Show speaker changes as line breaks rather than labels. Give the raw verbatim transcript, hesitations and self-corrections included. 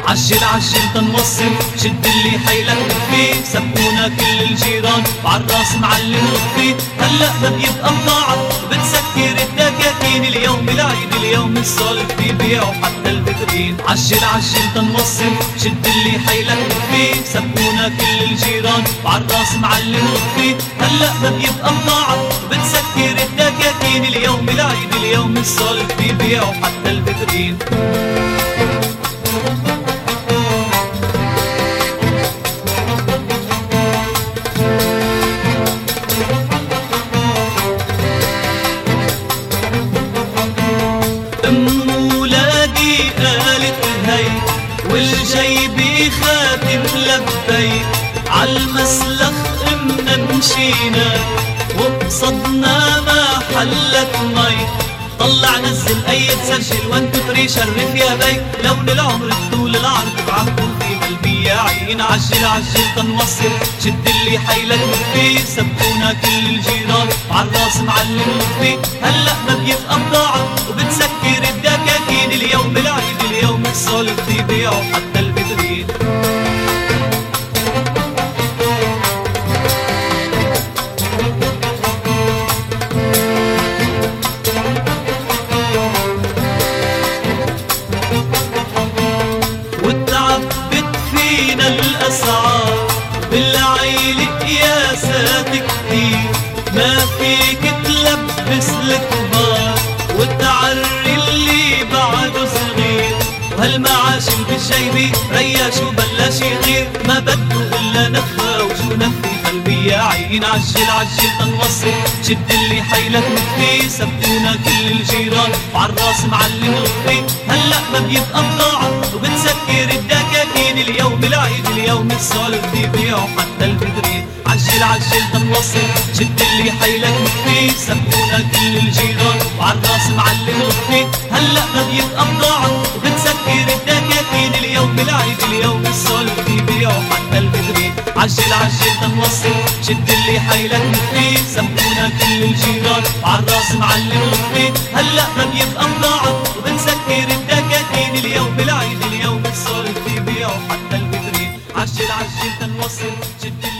عجل عجل تنوصل، شد اللي حيلك فيه، سبونا كل الجيران وعالراس معلم وخفي. هلأ ما بيبقى بضاعة بتسكر الدكاكين، اليوم العيد اليوم الصالح بيبيعوا حتى الفطرين. عجل عجل تنوصل، شد اللي حيلك فيه، سبونا كل الجيران وعالراس معلم وخفي. هلأ ما بيبقى بضاعة بتسكر الدكاكين، اليوم العيد اليوم الصالح بيبيعوا حتى الفطرين. والجاي بخاتم لبيك، عالمسلخ امنا مشينا وقصدنا ما حلت مي. طلع نزل ايد سجل وان تو ثري شرف يا بي، لون العمر طول العرض بعقل في البياعين. عجل عجل تنوصل، شد اللي حيلك فيه، سبقونا كل الجيران وعالراس معلم وخفي. هلأ ما بيبقى بضاعة وبتسكر الدكاكين، اليوم العيد اليوم الصالح بيبيعوا حتى الفطرين. وتعبت فينا الأسعار بالعيل قياسات كتير، ما فيك تلبس الكبار وتعري اللي بعده صغير. وهالمعاش بالجيبي رياش وبلاش يغير، ما بده إلا نخا وشو نخي فالبياعين. عجل عجل تنوصل، شد اللي حيلك مخفي، سبقونا كل الجيران وعالراس معلم وخفي. هلأ ما بيبقى بضاعة وبتسكر الدكاكين، اليوم العيد اليوم الصالح بيبيعوا حتى الفطرين. عجل عجل تنوصل، شد اللي حيلك مخفي، سبقونا كل الجيران وعالراس معلم وخفي. هلأ ما بيبقى بضاعة وبتسكر الدكاكين، اليوم العيد اليوم الصالح بيبيعوا حتى الفطرين. عجل عجل تنوصل، شد اللي حيلك مخفي، سبقونا كل الجيران وعالراس معلم وخفي. هلأ ما بيبقى بضاعة وبنسكر الدكاكين، اليوم العيد اليوم الصالح بيبيعوا حتى الفطرين. عجل عجل تنوصل، شد